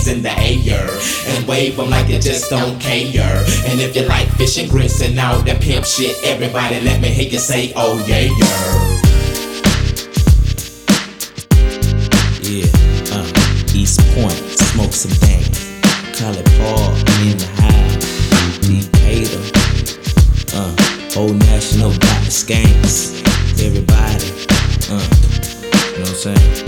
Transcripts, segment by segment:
hands in the air and wave them like you just don't care. And if you like fish and grits and all that pimp shit, everybody let me hear you say, oh yeah, yeah. East Point, smoke some bang. Call it Paul in the house. Decatur, Old National got the skanks. Everybody, you know what I'm saying?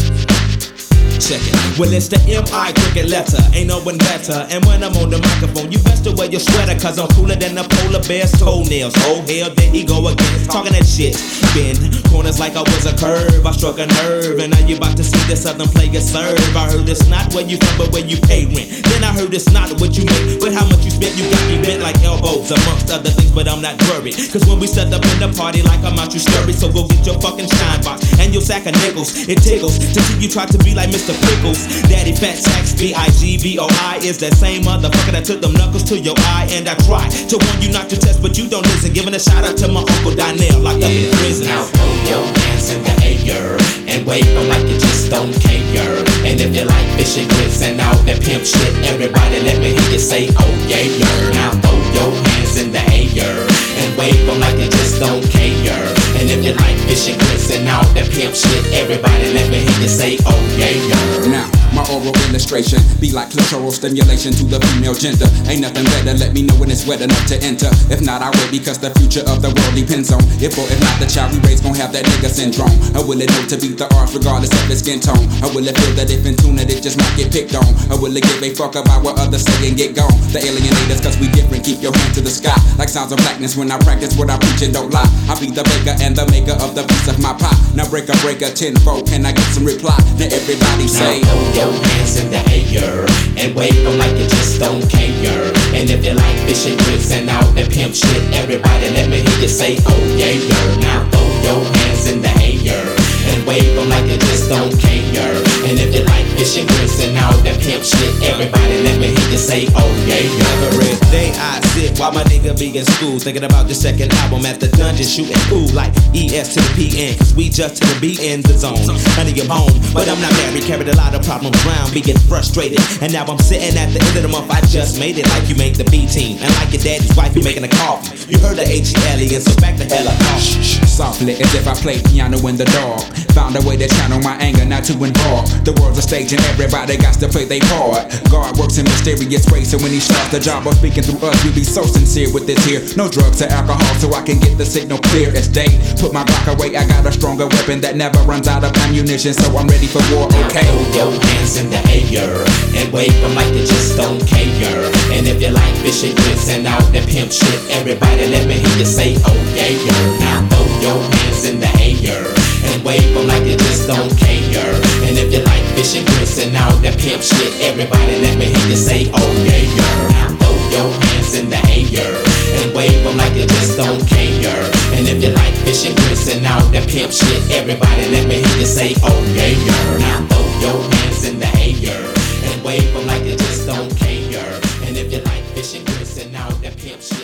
Check it. Well, it's the M.I. cricket letter, ain't no one better. And when I'm on the microphone, you best to wear your sweater, cause I'm cooler than a polar bear's toenails. Oh hell, there he go again, talking that shit. Bend corners like I was a curve, I struck a nerve. And now you about to see the southern player serve. I heard it's not where you from, but where you pay rent. Then I heard it's not what you make, but how much you spent. You got me bent like elbows, amongst other things, but I'm not worried. Cause when we set up in the party, like I'm out, you scurry. So go get your fucking shine box and your sack of nickels. It tickles to see you try to be like Mr. Pickles. Daddy Fat Sacks, B-I-G-B-O-I is that same motherfucker that took them knuckles to your eye. And I try to warn you not to test, but you don't listen. Giving a shout out to my Uncle Donnell, locked up in prison. Now throw your hands in the air and wave them like you just don't care. And if you like fish and grits and all that pimp shit, everybody let me hear you say, oh yeah. Now throw your hands in the air and wave them like you just don't care. And if you like fish and grits and all that pimp shit, everybody let me hear you say, oh yeah. Now, my oral illustration be like clitoral stimulation to the female gender. Ain't nothing better, let me know when it's wet enough to enter. If not, I wait because the future of the world depends on if or if not the child we raise gon' have that nigga syndrome. Or will it know to beat the arts regardless of its skin tone? Or will it feel that if in tune that it just might get picked on? Or will it give a fuck about what others say and get gone? The alienators cause we different, keep your hand to the sky. Like sounds of blackness when I practice what I preach and don't lie. I be the baker and the maker of the piece of my pie. Now breaker tenfold, can I get some reply? Now everybody say, now throw your hands in the air and wave them like you just don't care. And if you like fish and grits and all that pimp shit, everybody let me hear you say, oh yeah. Now throw your hands in the air and wave them like you just don't care. And if you like fish and grits and all that pimp shit, everybody let me hear you say, oh yeah. Every day I sit while my nigga be in school, thinking about the second album at the dungeon, shooting cool like ES to the PN, cause we just to the B in the zone. Honey, I'm home, but I'm not married, carried a lot of problems around, being frustrated. And now I'm sitting at the end of the month, I just made it like you make the B team. And like your daddy's wife, you making a coffee. You heard the H-E-L-E, and so back the hell up. Softly as if I played piano in the dark. Found a way to channel my anger, not to involve. The world's a stage and everybody got to play their part. God works in mysterious ways, so when he starts the job of speaking through us, we be so sincere with this here. No drugs or alcohol, so I can get the signal clear as day. Put my Glock away, I got a stronger weapon that never runs out of ammunition, so I'm ready for war, okay? Throw your hands in the air and wave them like you just don't care. And if you like fish and grits and all that pimp shit, everybody let me hear you say, oh yeah. Now throw your hands in the air and wave them like you just don't care. And if you like fish and grits and all that pimp shit, everybody let me hear you say, oh yeah. Now throw your hands in the air and wave them like you just don't care. And if you like fish and grits and all that pimp shit, everybody let me hear you say, oh yeah. Now throw your hands in the air and wave them like you just don't care. And if you like fish and grits and all that pimp shit,